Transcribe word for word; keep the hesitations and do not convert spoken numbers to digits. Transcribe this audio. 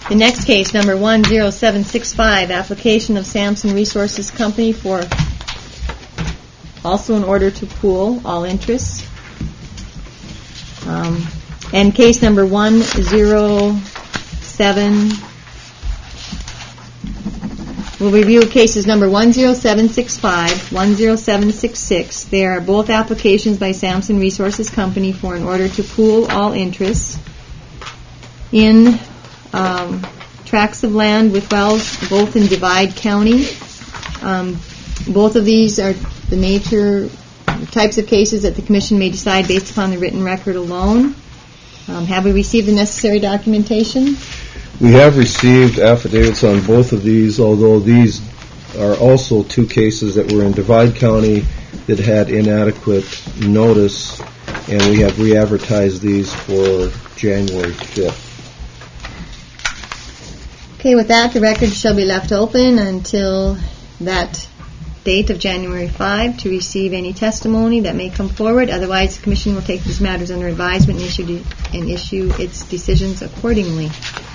The next case, number one zero seven six five, application of Sampson Resources Company for also in order to pool all interests. Um, and case number one zero seven, we'll review cases number one zero seven six five, one zero seven six six. They are both applications by Sampson Resources Company for an order to pool all interests in um, tracts of land with wells, both in Divide County. Um, both of these are the nature, types of cases that the Commission may decide based upon the written record alone. Um, have we received the necessary documentation? We have received affidavits on both of these, although these are also two cases that were in Divide County that had inadequate notice, and we have re-advertised these for January fifth. Okay, with that, the record shall be left open until that date of January fifth to receive any testimony that may come forward. Otherwise, the Commission will take these matters under advisement and issue, de- and issue its decisions accordingly.